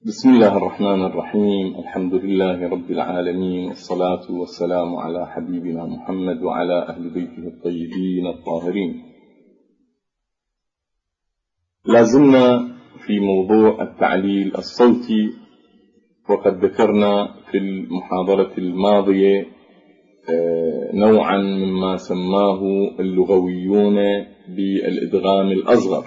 بسم الله الرحمن الرحيم. الحمد لله رب العالمين، والصلاة والسلام على حبيبنا محمد وعلى أهل بيته الطيبين الطاهرين. لازلنا في موضوع التعليل الصوتي، وقد ذكرنا في المحاضرة الماضية نوعا مما سماه اللغويون بالإدغام الأصغر،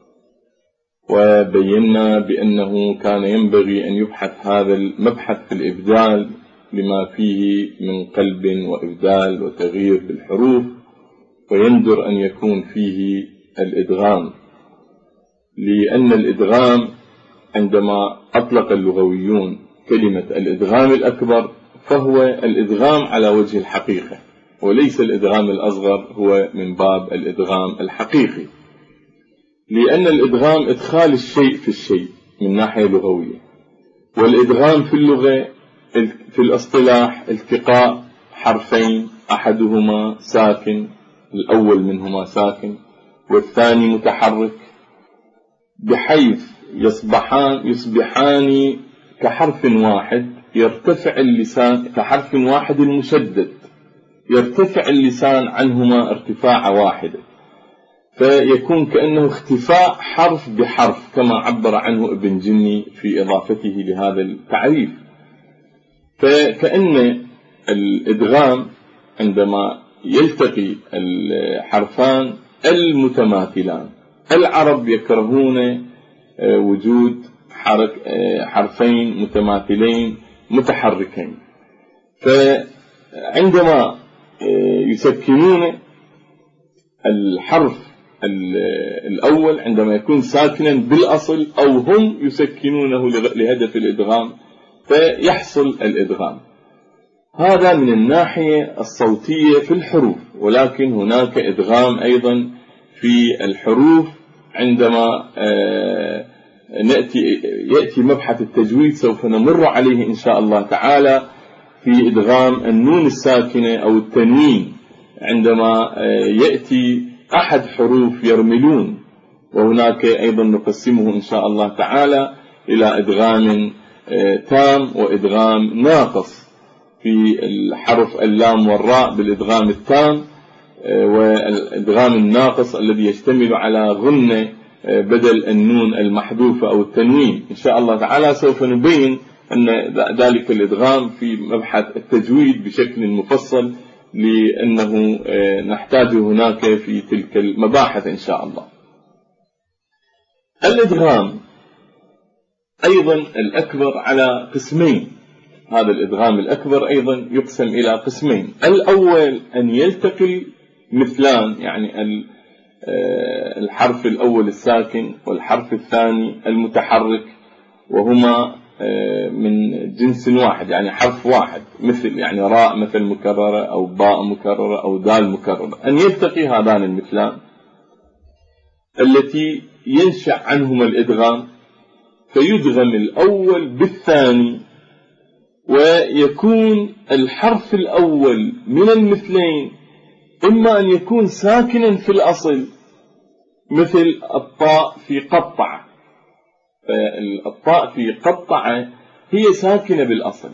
وبينا بأنه كان ينبغي أن يبحث هذا المبحث في الإبدال لما فيه من قلب وإبدال وتغيير بالحروف، ويندر أن يكون فيه الإدغام، لأن الإدغام عندما أطلق اللغويون كلمة الإدغام الأكبر فهو الإدغام على وجه الحقيقة، وليس الإدغام الأصغر هو من باب الإدغام الحقيقي، لأن الإدغام إدخال الشيء في الشيء من ناحية لغوية، والإدغام في اللغة في الاصطلاح التقاء حرفين أحدهما ساكن، الأول منهما ساكن والثاني متحرك، بحيث يصبحان كحرف واحد، يرتفع اللسان كحرف واحد المشدد، يرتفع اللسان عنهما ارتفاع واحدة، فيكون كأنه اختفاء حرف بحرف كما عبر عنه ابن جني في إضافته لهذا التعريف. فكأن الإدغام عندما يلتقي الحرفان المتماثلان، العرب يكرهون وجود حرفين متماثلين متحركين، فعندما يسكنون الحرف الأول عندما يكون ساكنا بالأصل، أو هم يسكنونه لهدف الإدغام، فيحصل الإدغام. هذا من الناحية الصوتية في الحروف، ولكن هناك إدغام أيضا في الحروف عندما يأتي مبحث التجويد، سوف نمر عليه إن شاء الله تعالى، في إدغام النون الساكنة أو التنوين عندما يأتي أحد حروف يرملون، وهناك أيضا نقسمه إن شاء الله تعالى إلى إدغام تام وإدغام ناقص، في الحرف اللام والراء بالإدغام التام، والإدغام الناقص الذي يشتمل على غنة بدل النون المحذوفة أو التنوين. إن شاء الله تعالى سوف نبين أن ذلك الإدغام في مبحث التجويد بشكل مفصل، لأنه نحتاج هناك في تلك المباحث إن شاء الله. الإدغام أيضا الأكبر على قسمين، هذا الإدغام الأكبر أيضا يقسم إلى قسمين. الأول أن يلتقي مثلان، يعني الحرف الأول الساكن والحرف الثاني المتحرك، وهما من جنس واحد، يعني حرف واحد، مثل يعني راء مثل مكررة أو باء مكررة أو دال مكررة، أن يلتقي هذان المثلان التي ينشأ عنهما الإدغام، فيدغم الأول بالثاني، ويكون الحرف الأول من المثلين إما أن يكون ساكنا في الأصل، مثل الطاء في قطع، الطاء في قطع هي ساكنة بالأصل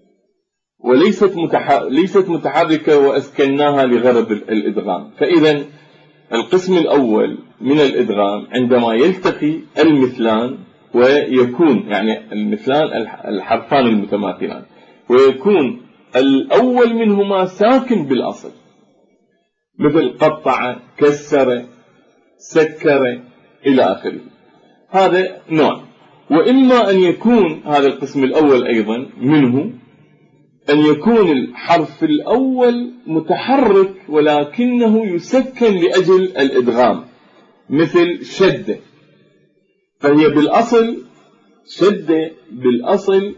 وليست متحركة وأسكناها لغرض الإدغام. فإذا القسم الأول من الإدغام عندما يلتقي المثلان، ويكون يعني المثلان الحرفان المتماثلان، ويكون الأول منهما ساكن بالأصل، مثل قطع، كسر، سكر إلى آخره. هذا نوع. وإما أن يكون هذا القسم الأول أيضا منه أن يكون الحرف الأول متحرك ولكنه يسكن لأجل الإدغام، مثل شدة، فهي بالأصل شدة، بالأصل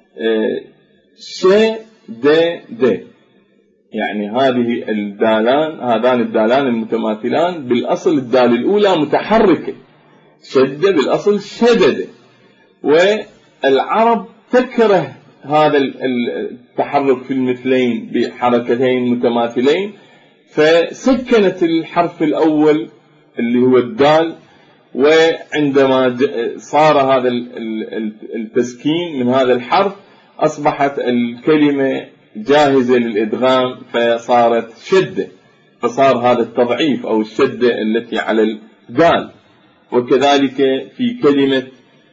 شدد، يعني هذه الدالان، هذان الدالان المتماثلان بالأصل الدال الأولى متحركة، شد بالأصل شدد، والعرب تكره هذا التحرك في المثلين بحركتين متماثلين، فسكنت الحرف الأول اللي هو الدال وعندما صار هذا التسكين من هذا الحرف أصبحت الكلمة جاهزة للإدغام فصارت شدة، فصار هذا التضعيف أو الشدة التي على الدال. وكذلك في كلمة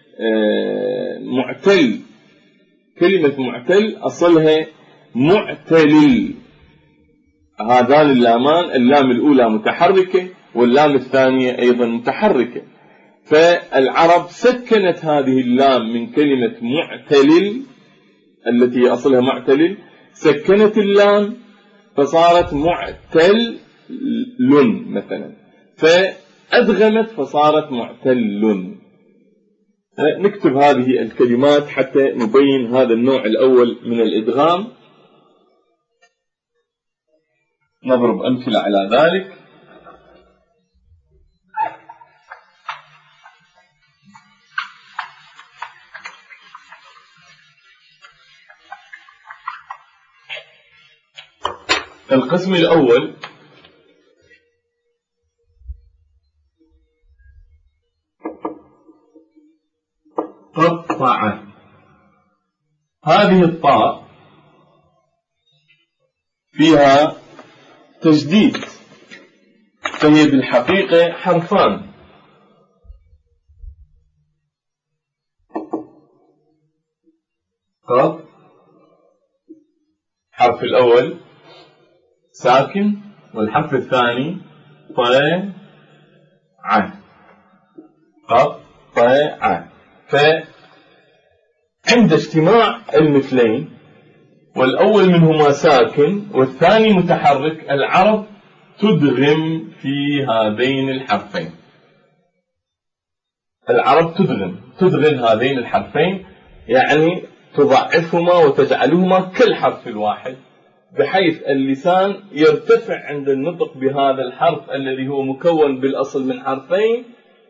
معتل، كلمة معتل أصلها معتلل، هذان اللامان، اللام الأولى متحركة واللام الثانية أيضا متحركة، فالعرب سكنت هذه اللام من كلمة معتلل التي أصلها معتلل، سكنت اللام فصارت معتل مثلا، فأدغمت فصارت معتل. نكتب هذه الكلمات حتى نبين هذا النوع الأول من الإدغام، نضرب أمثلة على ذلك. القسم الأول قطع، هذه الطاء فيها تجديد، فهي بالحقيقة حرفان، قط، الحرف الأول ساكن والحرف الثاني طاء، قط طاء. فعند اجتماع المثلين والأول منهما ساكن والثاني متحرك، العرب تدغم في هذين الحرفين، العرب تدغم هذين الحرفين، يعني تضعفهما وتجعلهما كالحرف الواحد، بحيث اللسان يرتفع عند النطق بهذا الحرف الذي هو مكون بالأصل من حرفين،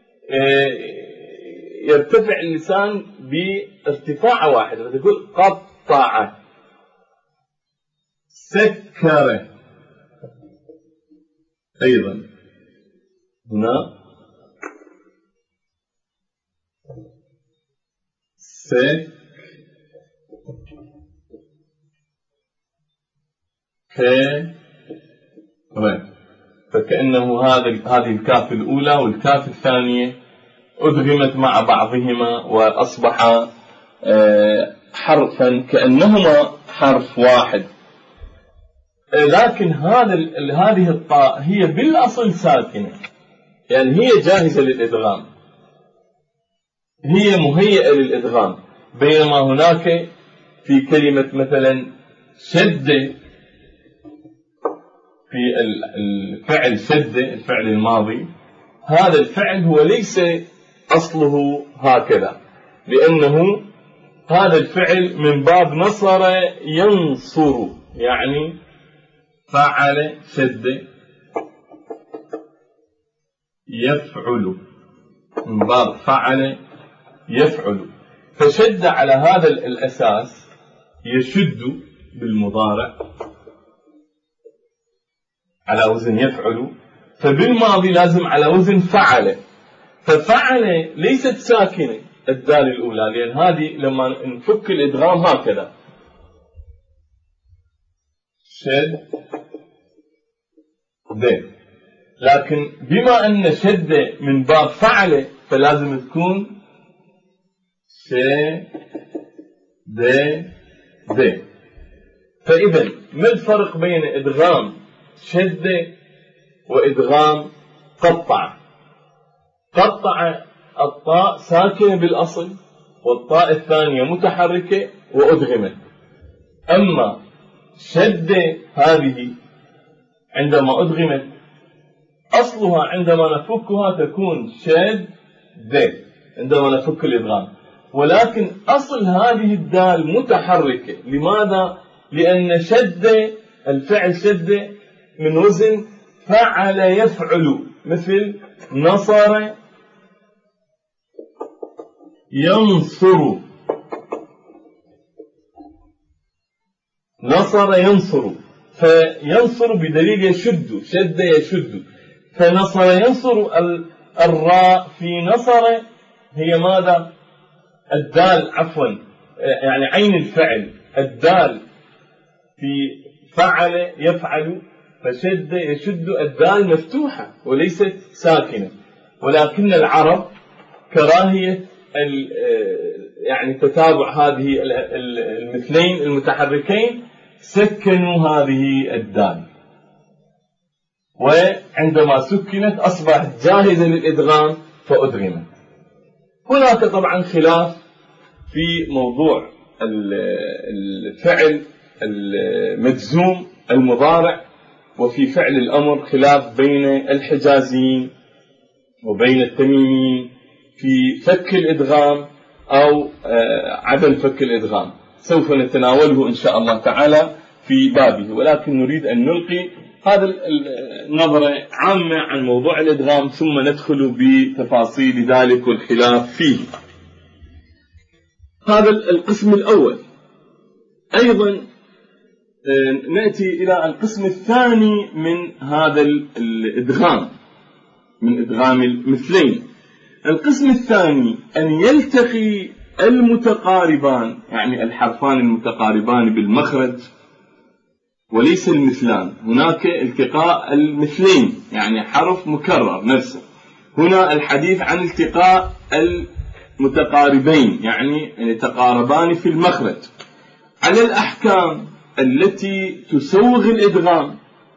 يرتفع اللسان بارتفاع واحد، تقول قطع، سكر، أيضا هنا سكر، فكأنه هذه الكاف الأولى والكاف الثانية أدغمت مع بعضهما وأصبح حرفا كأنهما حرف واحد. لكن هذه الطاء هي بالأصل ساكنة، يعني هي جاهزة للإدغام، هي مهيئة للإدغام، بينما هناك في كلمة مثلا شدة، في الفعل شدة، الفعل الماضي، هذا الفعل هو ليس أصله هكذا، لأنه هذا الفعل من باب نصر ينصر، يعني فعل شدة يفعل، من باب فعل يفعل، فشد على هذا الأساس يشد بالمضارع على وزن يفعل، فبالماضي لازم على وزن فعل، ففعل ليست ساكنة الدال الأولى، لأن هذه لما نفك الإدغام هكذا شد د، لكن بما أن شد من باب فعل فلازم تكون ش د د. فإذا ما الفرق بين إدغام شد وإدغام قطع؟ قطع الطاء ساكنة بالأصل والطاء الثانية متحركة وأدغمت، أما شد هذه عندما أدغمت أصلها عندما نفكها تكون شد د عندما نفك الإدغام، ولكن أصل هذه الدال متحركة. لماذا؟ لأن شد الفعل شد من وزن فعل يفعل، مثل نصر ينصر، نصر ينصر، فينصر بدليل يشد، شد يشد، فنصر ينصر الراء في نصر هي ماذا؟ الدال، عفوا، يعني عين الفعل. الدال في فعل يفعل، فشد يشد، الدال مفتوحة وليست ساكنة، ولكن العرب كراهية يعني تتابع هذه المثلين المتحركين سكنوا هذه الدال، وعندما سكنت أصبحت جاهزة للإدغام فأدغمت. هناك طبعا خلاف في موضوع الفعل المجزوم المضارع وفي فعل الأمر، خلاف بين الحجازيين وبين التميميين في فك الإدغام أو عدم فك الإدغام، سوف نتناوله إن شاء الله تعالى في بابه، ولكن نريد أن نلقي هذا النظرة عامة عن موضوع الإدغام ثم ندخل بتفاصيل ذلك والخلاف فيه. هذا القسم الأول. أيضا نأتي إلى القسم الثاني من هذا الإدغام، من إدغام المثلين. القسم الثاني أن يلتقي المتقاربان، يعني الحرفان المتقاربان بالمخرج وليس المثلان. هناك التقاء المثلين يعني حرف مكرر نفسه، هنا الحديث عن التقاء المتقاربين يعني يتقاربان في المخرج. على الأحكام التي تسوغ الإدغام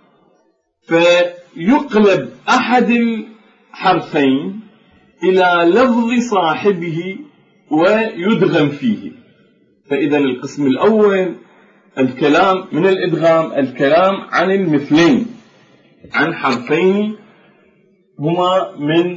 فيقلب أحد الحرفين إلى لفظ صاحبه ويدغم فيه. فإذا القسم الأول الكلام من الإدغام الكلام عن المثلين، عن حرفين هما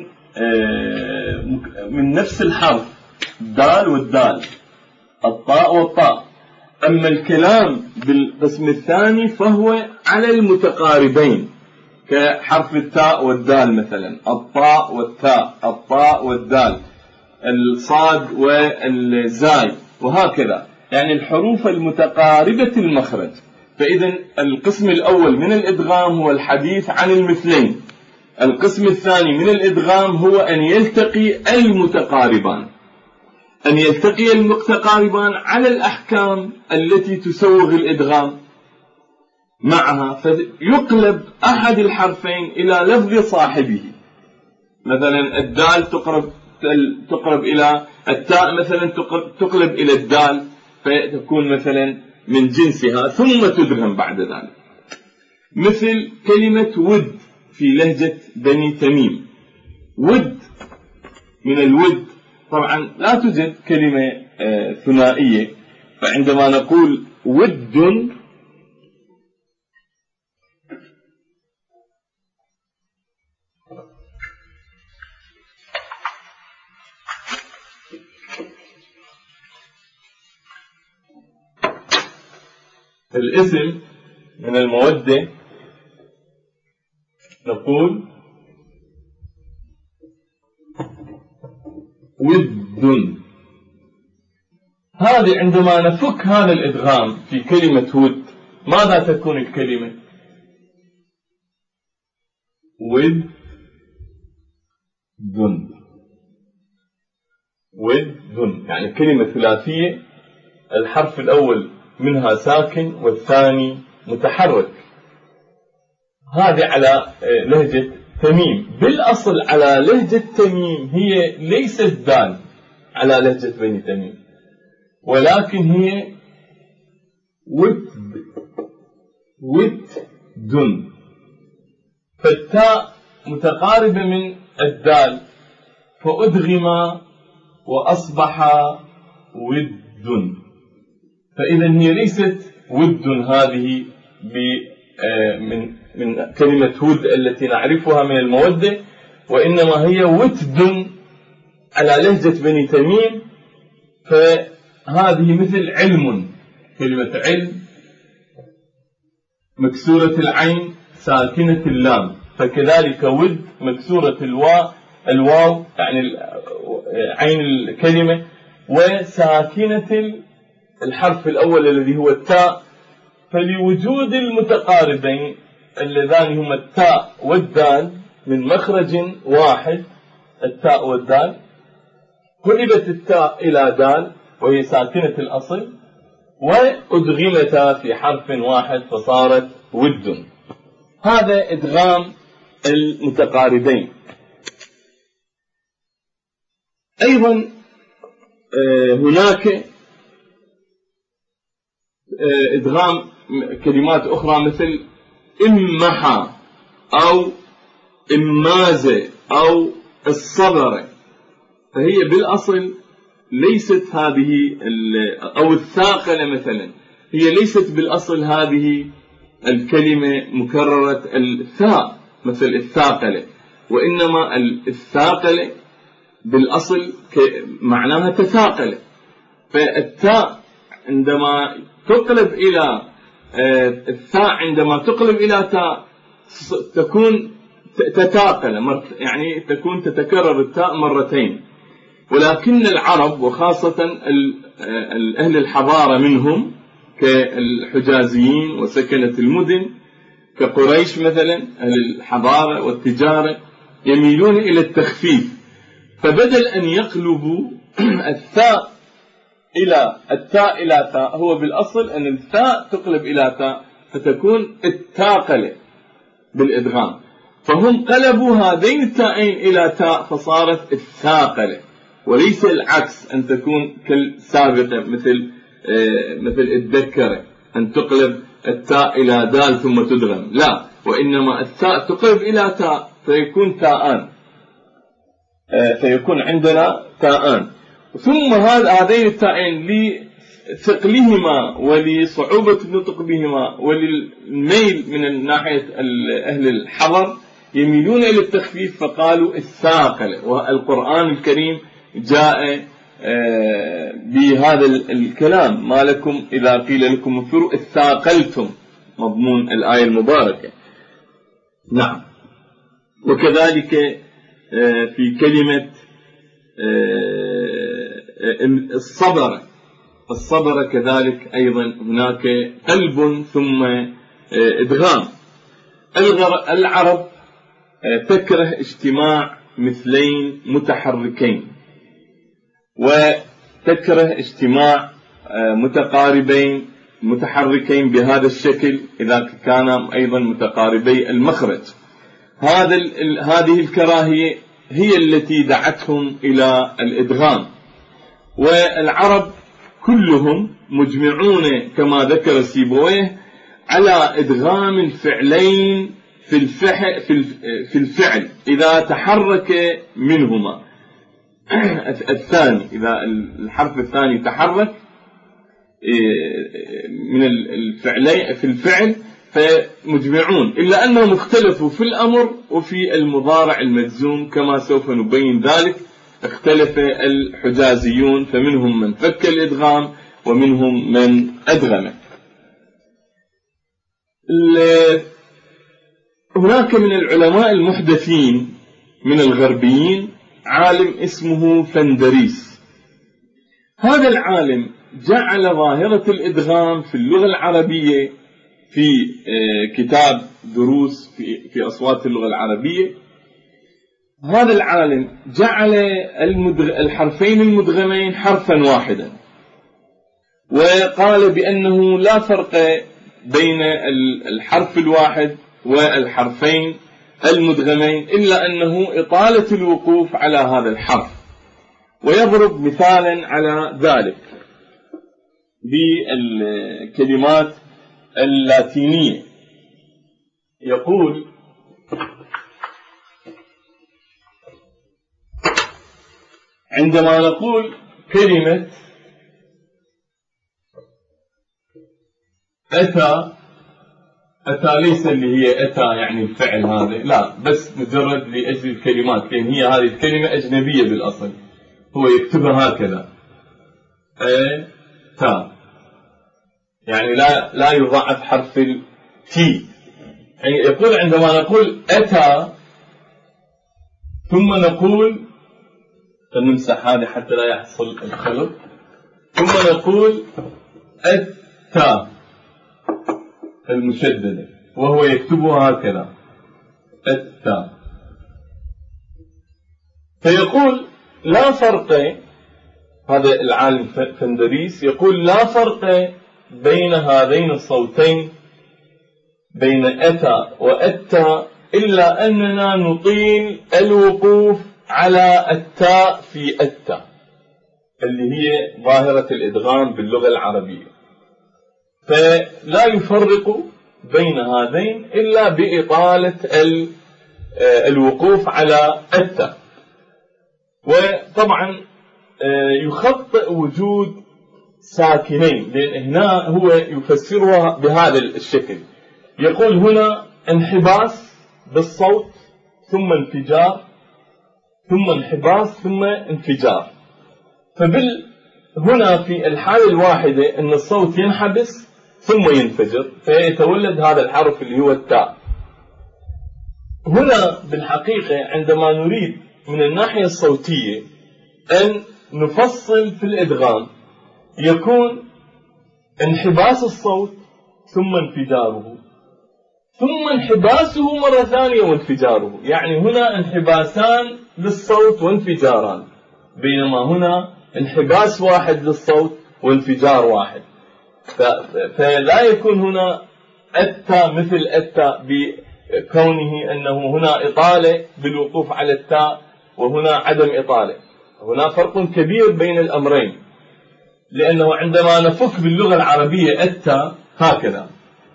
من نفس الحرف، الدال والدال، الطاء والطاء. أما الكلام بالقسم الثاني فهو على المتقاربين كحرف التاء والدال مثلا، الطاء والتاء، الطاء والدال، الصاد والزاي، وهكذا، يعني الحروف المتقاربة المخرج. فإذا القسم الأول من الإدغام هو الحديث عن المثلين. القسم الثاني من الإدغام هو أن يلتقي المتقاربان، أن يلتقي المتقاربان على الأحكام التي تسوغ الإدغام معها، فيقلب أحد الحرفين إلى لفظ صاحبه. مثلا الدال تقرب إلى التاء، مثلا تقلب إلى الدال فتكون مثلا من جنسها ثم تدغم بعد ذلك. مثل كلمة ود في لهجة بني تميم، ود من الود طبعا لا توجد كلمة ثنائية، فعندما نقول ود الاسم من المودة نقول ود. هذه عندما نفك هذا الإدغام في كلمة ود ماذا تكون الكلمة؟ ود دن، ود دن، يعني كلمة ثلاثية الحرف الأول منها ساكن والثاني متحرك. هذه على لهجة تميم، بالأصل على لهجة تميم هي ليست دال على لهجة بني تميم، ولكن هي ود دن، فالتاء متقاربة من الدال فأدغم وأصبح ود. فإذا هي ليست ود هذه من كلمة ود التي نعرفها من المودة، وإنما هي وتد على لهجة بني تميم. فهذه مثل علم، كلمة علم مكسورة العين ساكنة اللام، فكذلك ود مكسورة الواو يعني عين الكلمة، وساكنة الحرف الأول الذي هو التاء. فلوجود المتقاربين اللذان هما التاء والدال من مخرج واحد التاء والدال، قلبت التاء إلى دال وهي ساكنة الأصل، وأدغمتا في حرف واحد فصارت ود. هذا إدغام المتقاربين. أيضا هناك إدغام كلمات أخرى مثل إمحى أو إمازة أو الصبر، فهي بالأصل ليست هذه، أو الثاقلة مثلا، هي ليست بالأصل هذه الكلمة مكررة الثاء مثل الثاقلة، وإنما الثاقلة بالأصل معناها تثاقل. فالتاء عندما تقلب إلى الثاء عندما تقلب إلى تاء تكون تتاقل، يعني تكون تتكرر التاء مرتين. ولكن العرب وخاصة أهل الحضارة منهم كالحجازيين وسكنة المدن كقريش مثلا، أهل الحضارة والتجارة يميلون إلى التخفيف، فبدل أن يقلبوا الثاء إلى تاء، هو بالأصل أن الثاء تقلب إلى تاء فتكون التاقلة بالإدغام، فهم قلبوا هذين التاءين إلى تاء فصارت الثاقلة، وليس العكس أن تكون كالسابقة مثل الذكرة أن تقلب التاء إلى دال ثم تدغم، لا، وإنما التاء تقلب إلى تاء فيكون تاءان، فيكون عندنا تاءان. ثم هذين التاءين لثقلهما ولصعوبة النطق بهما وللميل من ناحية أهل الحضر يميلون إلى التخفيف فقالوا الثاقلة، والقرآن الكريم جاء بهذا الكلام: ما لكم إذا قيل لكم انفروا اثاقلتم، مضمون الآية المباركة. نعم. وكذلك في كلمة الصبر كذلك أيضا هناك قلب ثم إدغام. العرب تكره اجتماع مثلين متحركين، وتكره اجتماع متقاربين متحركين بهذا الشكل إذا كانا أيضا متقاربي المخرج. هذه الكراهية هي التي دعتهم إلى الإدغام. والعرب كلهم مجمعون كما ذكر سيبويه على إدغام الفعلين في الفعل إذا تحرك منهما الثاني، إذا الحرف الثاني تحرك من الفعلين في الفعل فمجمعون، إلا أنهم اختلفوا في الأمر وفي المضارع المجزوم كما سوف نبين ذلك. اختلف الحجازيون فمنهم من فك الإدغام ومنهم من أدغمه. هناك من العلماء المحدثين من الغربيين عالم اسمه فندريس. هذا العالم جعل ظاهرة الإدغام في اللغة العربية في كتاب دروس في أصوات اللغة العربية. هذا العالم جعل الحرفين المدغمين حرفا واحدا، وقال بأنه لا فرق بين الحرف الواحد والحرفين المدغمين إلا أنه إطالة الوقوف على هذا الحرف. ويضرب مثالا على ذلك بالكلمات اللاتينية، يقول: عندما نقول كلمة أتى ليس اللي هي أتى يعني الفعل هذا، لا، بس مجرد لأجل الكلمات، لأن هي هذه الكلمة أجنبية بالأصل، هو يكتبها هكذا أتى، يعني لا يضاعف حرف التي. يعني يقول عندما نقول أتى ثم نقول، فنمسح هذا حتى لا يحصل الخلط، ثم نقول أتى المشددة وهو يكتبها هكذا أتى، فيقول لا فرق، هذا العالم فندريس يقول لا فرق بين هذين الصوتين بين أتى وأتى إلا أننا نطيل الوقوف على التاء في أتى اللي هي ظاهرة الإدغام باللغة العربية، فلا يفرق بين هذين إلا بإطالة الوقوف على التاء. وطبعا يخطئ وجود ساكنين، لأن هنا هو يفسرها بهذا الشكل، يقول هنا انحباس بالصوت ثم انفجار ثم انحباس ثم انفجار. هنا في الحالة الواحدة أن الصوت ينحبس ثم ينفجر فيتولد هذا الحرف اللي هو التاء. هنا بالحقيقة عندما نريد من الناحية الصوتية أن نفصل في الإدغام يكون انحباس الصوت ثم انفجاره ثم انحباسه مرة ثانية وانفجاره، يعني هنا انحباسان للصوت وانفجاران، بينما هنا انحباس واحد للصوت وانفجار واحد. فلا يكون هنا التاء مثل التاء بكونه أنه هنا إطالة بالوقوف على التاء وهنا عدم إطالة. هنا فرق كبير بين الأمرين، لأنه عندما نفك باللغة العربية التاء هكذا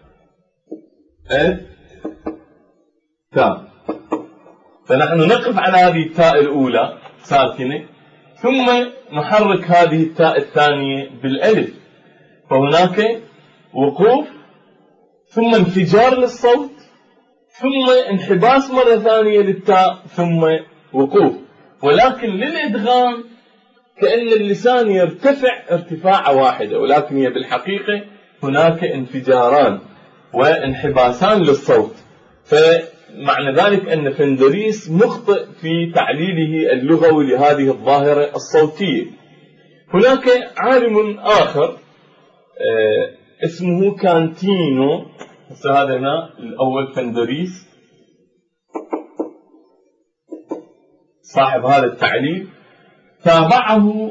تاء، فنحن نقف على هذه التاء الأولى ساكنة ثم نحرك هذه التاء الثانية بالألف، فهناك وقوف ثم انفجار للصوت ثم انحباس مرة ثانية للتاء ثم وقوف. ولكن للإدغام كأن اللسان يرتفع ارتفاع واحدة، ولكن هي بالحقيقة هناك انفجاران وانحباسان للصوت. فمعنى ذلك أن فندريس مخطئ في تعليله اللغوي لهذه الظاهرة الصوتية. هناك عالم آخر اسمه كانتينو، هذا هنا الأول فندريس صاحب هذا التعليل، تابعه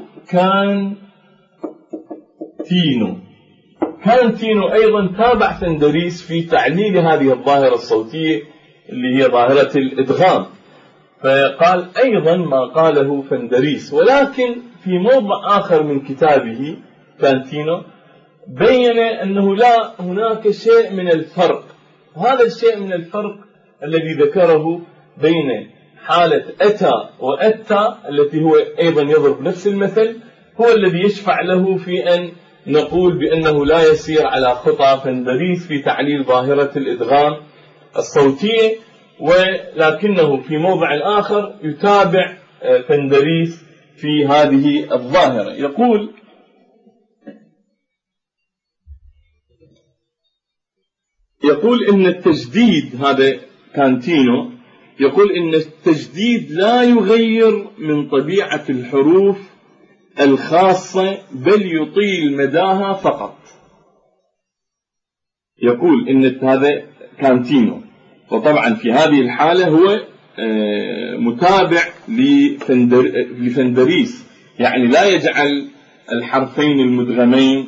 كانتينو أيضا تابع فندريس في تعليل هذه الظاهرة الصوتية اللي هي ظاهرة الإدغام، فقال أيضا ما قاله فندريس، ولكن في موضع آخر من كتابه كانتينو بين أنه لا هناك شيء من الفرق. هذا الشيء من الفرق الذي ذكره بين حالة أتى وأتى التي هو أيضا يضرب نفس المثل هو الذي يشفع له في أن نقول بأنه لا يسير على خطى فندريس في تعليل ظاهرة الإدغام الصوتية، ولكنه في موضع آخر يتابع فندريس في هذه الظاهرة. يقول إن التجديد، هذا كانتينو يقول إن التجديد لا يغير من طبيعة الحروف الخاصة بل يطيل مداها فقط. يقول إن هذا كانتينو، وطبعا في هذه الحالة هو متابع لفندريس، يعني لا يجعل الحرفين المدغمين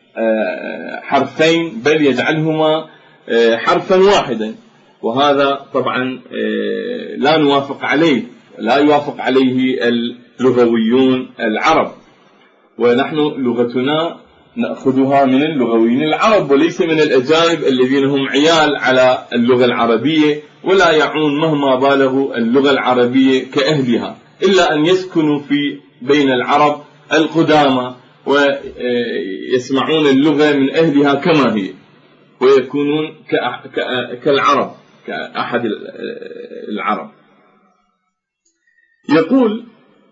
حرفين بل يجعلهما حرفا واحدا، وهذا طبعا لا يوافق عليه اللغويون العرب، ونحن لغتنا نأخذها من اللغويين العرب وليس من الأجانب الذين هم عيال على اللغة العربية ولا يعون مهما بالغوا اللغة العربية كأهلها، إلا أن يسكنوا بين العرب القدامى ويسمعون اللغة من أهلها كما هي ويكونون كالعرب، كأحد العرب. يقول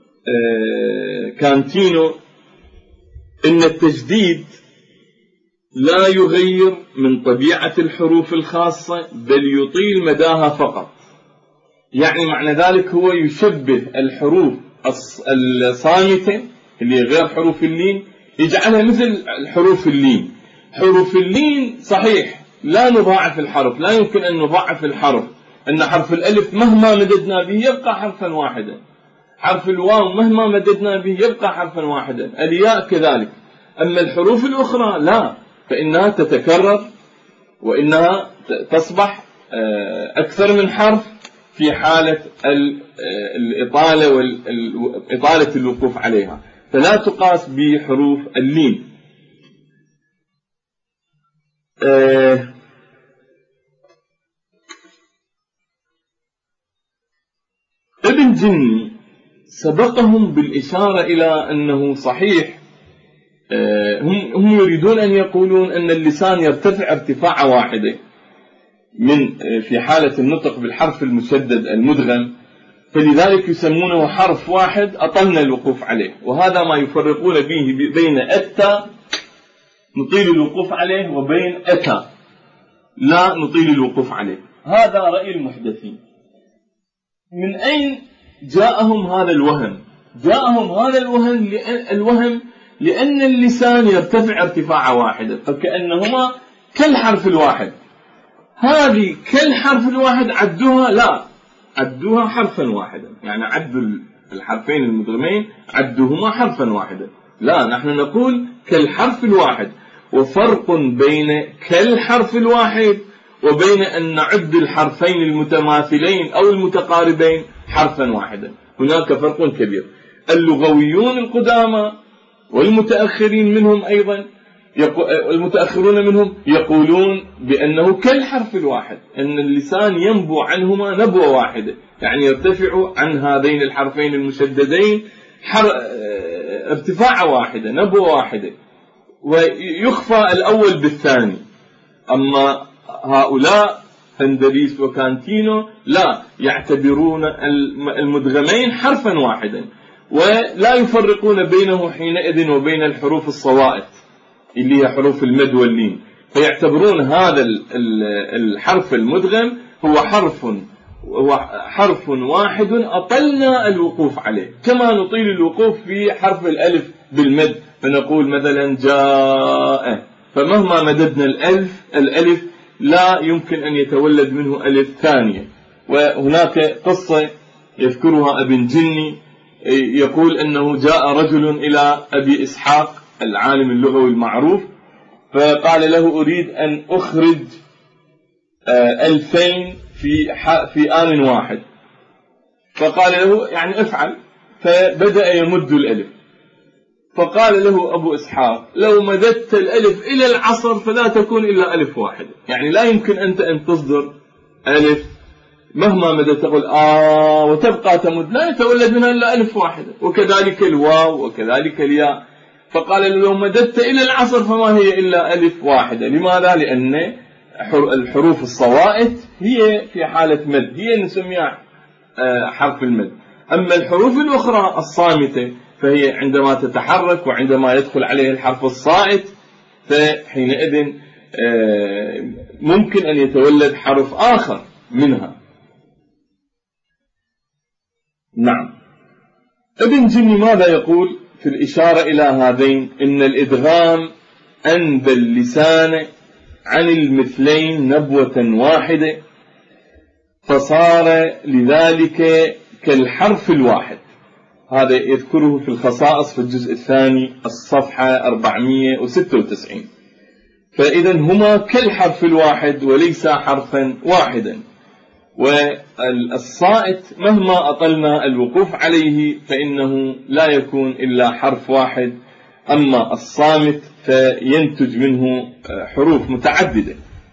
كانتينو إن التجديد لا يغير من طبيعة الحروف الخاصة بل يطيل مداها فقط، يعني معنى ذلك هو يشبه الحروف الصامتة اللي غير حروف اللين يجعلها مثل الحروف اللين. حروف اللين صحيح لا نضاعف الحرف، لا يمكن أن نضاعف الحرف، أن حرف الألف مهما مددنا به يبقى حرفا واحدا، حرف الواو مهما مددنا به يبقى حرفا واحدا، الياء كذلك. أما الحروف الأخرى لا، فإنها تتكرر وإنها تصبح أكثر من حرف في حالة الإطالة وإطالة الوقوف عليها، فلا تقاس بحروف اللين. ابن جني سبقهم بالإشارة إلى أنه صحيح هم يريدون أن يقولون أن اللسان يرتفع ارتفاع واحدة من في حالة النطق بالحرف المشدد المدغم، فلذلك يسمونه حرف واحد أطلنا الوقوف عليه، وهذا ما يفرقون به بين التاء نطيل الوقوف عليه وبين أتى لا نطيل الوقوف عليه. هذا رأي المحدثين. من أين جاءهم هذا الوهم؟ جاءهم هذا الوهم لأن اللسان يرتفع ارتفاع واحدا، فكأنهما كالحرف الواحد. هذه كالحرف الواحد عدوها لا، عدوها حرفا واحدا، يعني عدوا الحرفين المدغمين عدوهما حرفا واحدا. لا، نحن نقول كالحرف الواحد، وفرق بين كالحرف الواحد وبين أن نعد الحرفين المتماثلين أو المتقاربين حرفا واحدا، هناك فرق كبير. اللغويون القدامى والمتأخرين منهم أيضا المتأخرون منهم يقولون بأنه كالحرف الواحد، أن اللسان ينبو عنهما نبوة واحدة، يعني يرتفع عن هذين الحرفين المشددين ارتفاع واحدة نبوة واحدة، ويخفى الأول بالثاني. أما هؤلاء فندليس وكانتينو لا، يعتبرون المدغمين حرفا واحدا، ولا يفرقون بينه حينئذ وبين الحروف الصوائت اللي هي حروف المد واللين، فيعتبرون هذا الحرف المدغم هو حرف واحد أطلنا الوقوف عليه، كما نطيل الوقوف في حرف الألف بالمد، فنقول مثلا جاء، فمهما مددنا الألف لا يمكن أن يتولد منه ألف ثانية. وهناك قصة يذكرها ابن جني، يقول أنه جاء رجل إلى أبي إسحاق العالم اللغوي المعروف، فقال له أريد أن أخرج 2000 في آن واحد، فقال له يعني افعل، فبدأ يمد الألف، فقال له أبو إسحاق لو مددت الألف إلى العصر فلا تكون إلا ألف واحد، يعني لا يمكن أنت أن تصدر ألف مهما مددت تقول وتبقى تمد، لا يتولد منها إلا ألف واحدة، وكذلك الواو وكذلك الياء. فقال له لو مددت إلى العصر فما هي إلا ألف واحدة. لماذا؟ لأن الحروف الصوائت هي في حالة مد هي نسميها حرف المد، أما الحروف الأخرى الصامتة فهي عندما تتحرك وعندما يدخل عليه الحرف الصائت فحينئذ ممكن أن يتولد حرف آخر منها. نعم. ابن جني ماذا يقول في الإشارة إلى هذين؟ إن الإدغام أنبى اللسان عن المثلين نبوة واحدة، فصار لذلك كالحرف الواحد. هذا يذكره في الخصائص في الجزء الثاني الصفحة 496. فإذا هما كالحرف الواحد وليس حرفا واحدا، والصائت مهما أطلنا الوقوف عليه فإنه لا يكون إلا حرف واحد، أما الصامت فينتج منه حروف متعددة.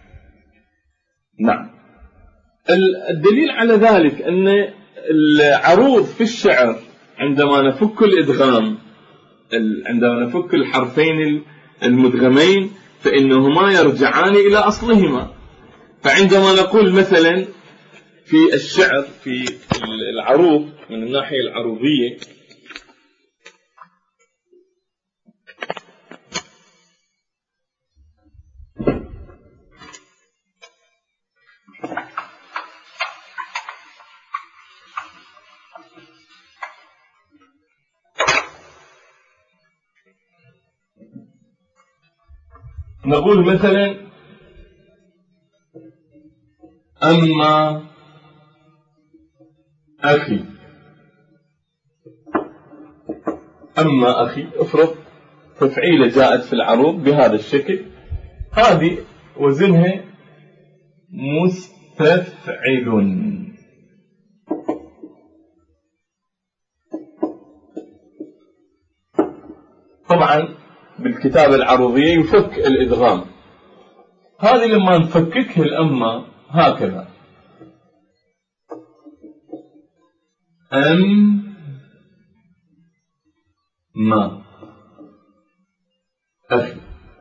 نعم. الدليل على ذلك أن العروض في الشعر عندما نفك الإدغام، عندما نفك الحرفين المدغمين فإنهما يرجعان إلى أصلهما. فعندما نقول مثلا في الشعر في العروض من الناحية العروضية نقول مثلا أما أخي، أما أخي، افرض تفعيلة جاءت في العروض بهذا الشكل، هذه وزنها مستفعل. طبعا بالكتابة العروضية يفك الإدغام. هذه لما نفككها الأمة هكذا: ما أخي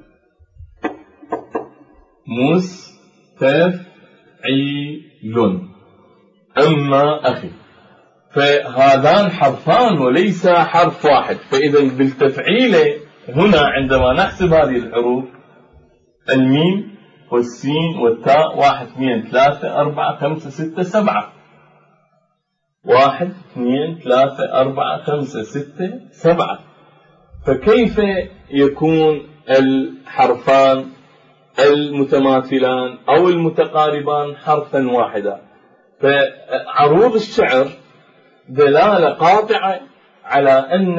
مستفعل أما أخي، فهذان حرفان وليس حرف واحد. فإذا بالتفعيلة هنا عندما نحسب هذه الحروف، الميم والسين والتاء 1 2 3 4 5 6 7، 1 2 3 4 5 6 7. فكيف يكون الحرفان المتماثلان أو المتقاربان حرفا واحدا؟ فعروض الشعر دلالة قاطعة على أن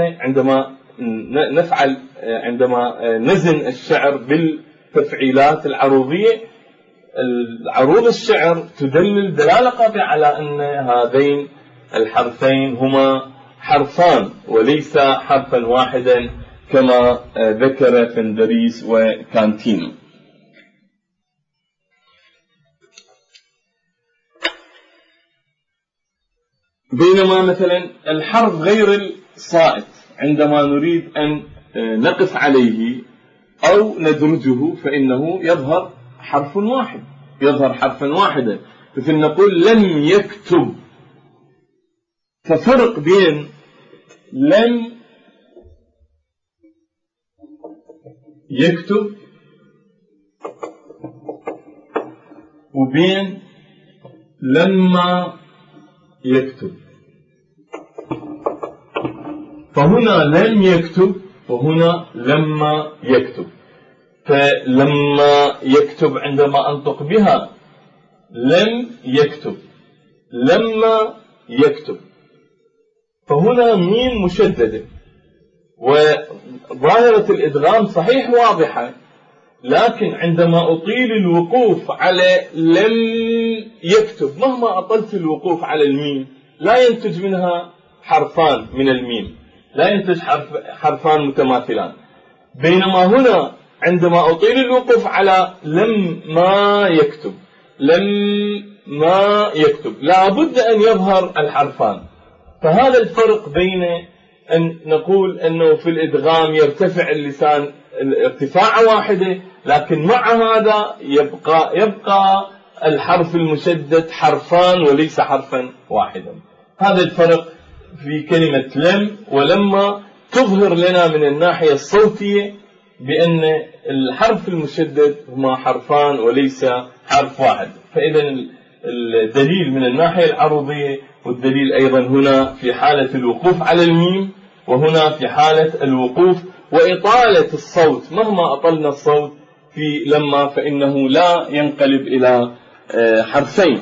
عندما نزن الشعر بالتفعيلات العروضية، عروض الشعر تدلل دلالة قاطعة على أن هذين الحرفين هما حرفان وليس حرفا واحدا كما ذكر فندريس وكانتينو. بينما مثلا الحرف غير الصائت عندما نريد أن نقف عليه أو ندرجه فإنه يظهر حرف واحد، يظهر حرفا واحدا. مثل نقول لم يكتب، ففرق بين لم يكتب وبين لما يكتب. فهنا لم يكتب وهنا لما يكتب. فلما يكتب عندما أنطق بها لم يكتب، لما يكتب، فهنا ميم مشددة، وظاهرة الإدغام صحيح واضحة، لكن عندما أطيل الوقوف على لم يكتب، مهما أطلت الوقوف على الميم لا ينتج منها حرفان من الميم، لا ينتج حرفان متماثلان. بينما هنا عندما أطيل الوقوف على لم ما يكتب، لم ما يكتب، لا بد أن يظهر الحرفان. فهذا الفرق بين أن نقول أنه في الإدغام يرتفع اللسان ارتفاع واحدة، لكن مع هذا يبقى الحرف المشدد حرفان وليس حرفا واحدا. هذا الفرق في كلمة لم ولما تظهر لنا من الناحية الصوتية بأن الحرف المشدد هما حرفان وليس حرف واحد. فإذا الدليل من الناحية العروضية، والدليل أيضا هنا في حالة الوقوف على الميم، وهنا في حالة الوقوف وإطالة الصوت. مهما أطلنا الصوت في لما فإنه لا ينقلب إلى حرفين.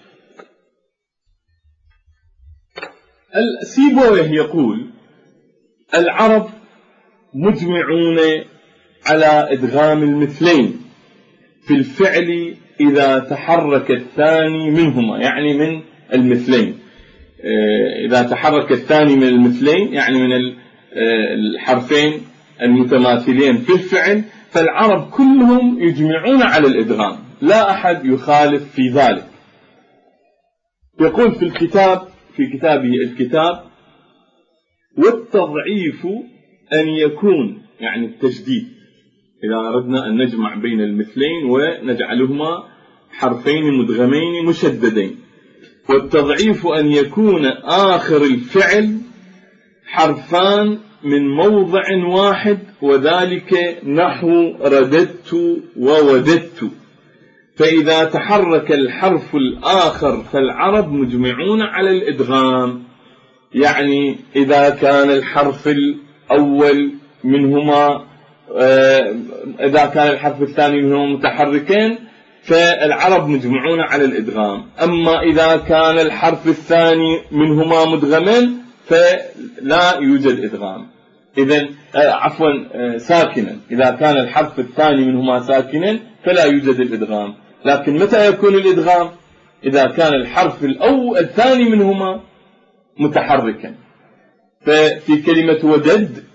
سيبويه يقول العرب مجمعون على إدغام المثلين في الفعل إذا تحرك الثاني منهما، يعني من المثلين. إذا تحرك الثاني من المثلين يعني من الحرفين المتماثلين في الفعل، فالعرب كلهم يجمعون على الإدغام، لا أحد يخالف في ذلك. يقول في كتابه الكتاب: والتضعيف أن يكون، يعني التجديد، إذا أردنا أن نجمع بين المثلين ونجعلهما حرفين مدغمين مشددين، والتضعيف أن يكون آخر الفعل حرفان من موضع واحد، وذلك نحو رددت ووددت. فإذا تحرك الحرف الآخر فالعرب مجمعون على الإدغام، يعني إذا كان الحرف الأول منهما إذا كان الحرف الثاني منهما متحركين فالعرب مجمعون على الإدغام. أما إذا كان الحرف الثاني منهما مدغمين فلا يوجد إدغام. إذن ساكنا، إذا كان الحرف الثاني منهما ساكنا فلا يوجد الإدغام. لكن متى يكون الإدغام؟ إذا كان الحرف الثاني منهما متحركا. ففي كلمة وجدت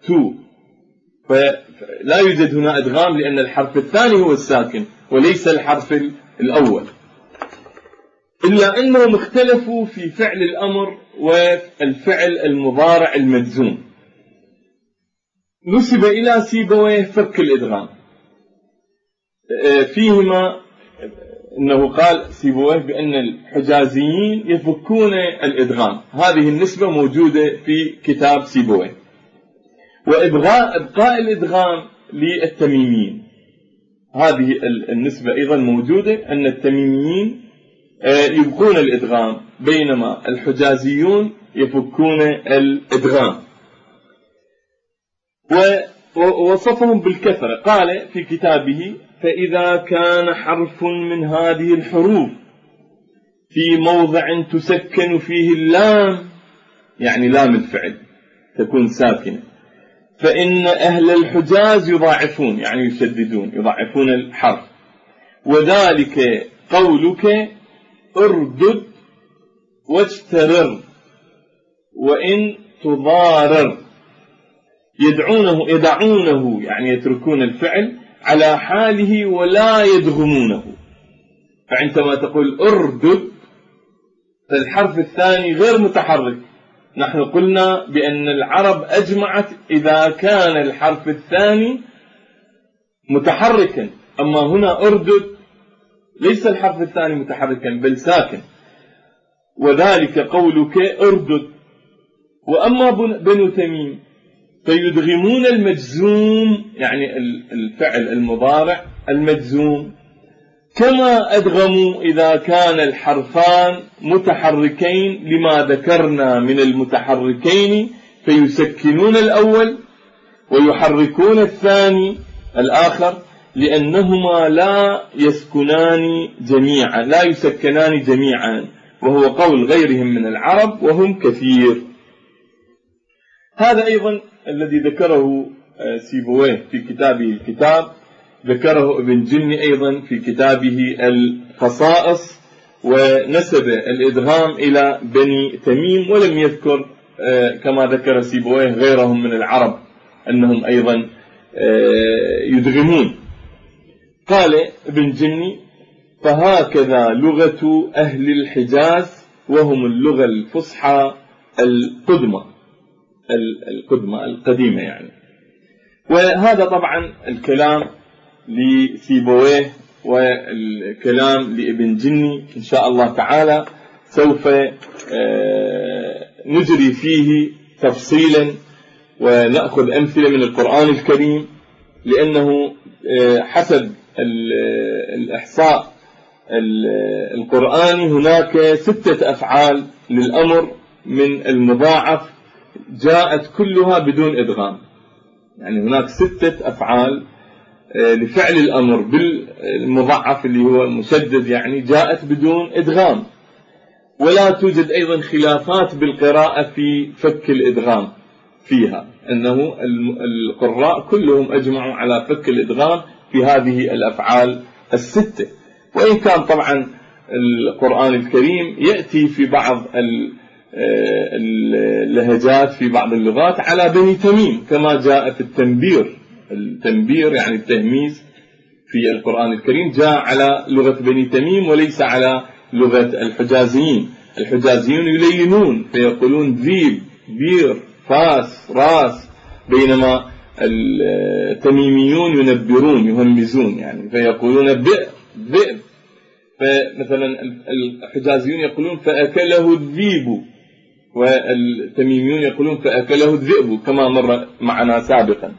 فلا يوجد هنا إدغام، لأن الحرف الثاني هو الساكن وليس الحرف الأول. إلا أنهم اختلفوا في فعل الأمر والفعل المضارع المجزوم. نسب إلى سيبويه فك الإدغام فيهما، أنه قال سيبويه بأن الحجازيين يفكون الإدغام. هذه النسبة موجودة في كتاب سيبويه. وإبقاء الإدغام للتميميين، هذه النسبة أيضا موجودة، أن التميميين يبقون الإدغام بينما الحجازيون يفكون الإدغام. ووصفهم بالكثرة، قال في كتابه: فإذا كان حرف من هذه الحروف في موضع تسكن فيه اللام، يعني لام الفعل تكون ساكنة، فإن أهل الحجاز يضاعفون، يعني يشددون، يضاعفون الحرف. وذلك قولك اردد واجترر وإن تضارر، يدعونه يعني يتركون الفعل على حاله ولا يدغمونه. فعندما تقول اردد فالحرف الثاني غير متحرك. نحن قلنا بأن العرب أجمعت إذا كان الحرف الثاني متحركا، أما هنا اردد ليس الحرف الثاني متحركا بل ساكن. وذلك قولك اردد. وأما بنو تميم فيدغمون المجزوم، يعني الفعل المضارع المجزوم، كما أدغموا إذا كان الحرفان متحركين، لما ذكرنا من المتحركين، فيسكنون الأول ويحركون الثاني الآخر، لأنهما لا يسكنان جميعا، لا يسكنان جميعا، وهو قول غيرهم من العرب وهم كثير. هذا أيضا الذي ذكره سيبويه في كتابه الكتاب، ذكره ابن جني أيضا في كتابه الخصائص، ونسب الإدغام إلى بني تميم، ولم يذكر كما ذكر سيبويه غيرهم من العرب أنهم أيضا يدغمون. قال ابن جني: فهكذا لغة أهل الحجاز، وهم اللغة الفصحى القديمة يعني. وهذا طبعا الكلام لسيبويه والكلام لابن جني إن شاء الله تعالى سوف نجري فيه تفصيلا ونأخذ أمثلة من القرآن الكريم، لأنه حسب الإحصاء القرآني هناك 6 أفعال للأمر من المضاعف جاءت كلها بدون إدغام. يعني هناك 6 أفعال لفعل الأمر بالمضاعف اللي هو مشدد، يعني جاءت بدون إدغام. ولا توجد أيضا خلافات بالقراءة في فك الإدغام فيها، أنه القراء كلهم أجمعوا على فك الإدغام في هذه الأفعال 6. وإن كان طبعا القرآن الكريم يأتي في بعض اللهجات في بعض اللغات على بني تميم، كما جاء في التنبير يعني التهميز في القرآن الكريم جاء على لغة بني تميم وليس على لغة الحجازيين. الحجازيون يلينون فيقولون ذيب، بير، فاس، راس، بينما التميميون ينبرون يهمزون يعني فيقولون بئر، ذئب. فمثلا الحجازيون يقولون فأكله الذيب، والتميميون يقولون فأكله الذئب، كما مر معنا سابقا.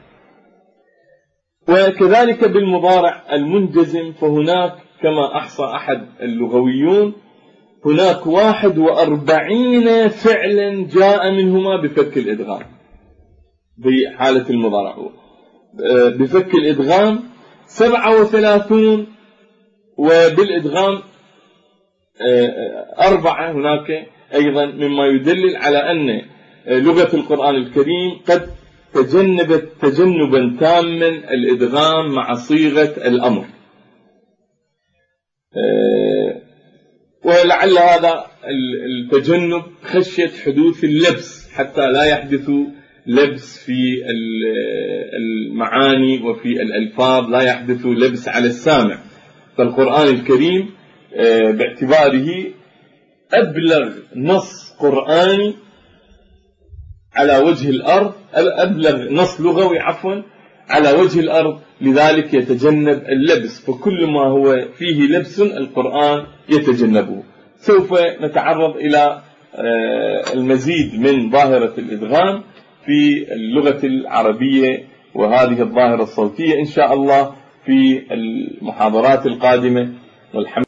وكذلك بالمضارع المنجزم، فهناك كما أحصى أحد اللغويون هناك 41 فعلا جاء منهما بفك الإدغام بحالة المضارع، بفك الإدغام 37 وبالإدغام 4 هناك أيضا، مما يدلل على أن لغة القرآن الكريم قد تجنبت تجنبا تاما الإدغام مع صيغة الأمر، ولعل هذا التجنب خشية حدوث اللبس حتى لا يحدث لبس في المعاني وفي الألفاظ، لا يحدث لبس على السامع. فالقرآن الكريم باعتباره أبلغ نص قرآني على وجه الأرض، أبلغ نص لغوي على وجه الأرض، لذلك يتجنب اللبس، فكل ما هو فيه لبس القرآن يتجنبه. سوف نتعرض إلى المزيد من ظاهرة الإدغام في اللغة العربية وهذه الظاهرة الصوتية إن شاء الله في المحاضرات القادمة، والحمد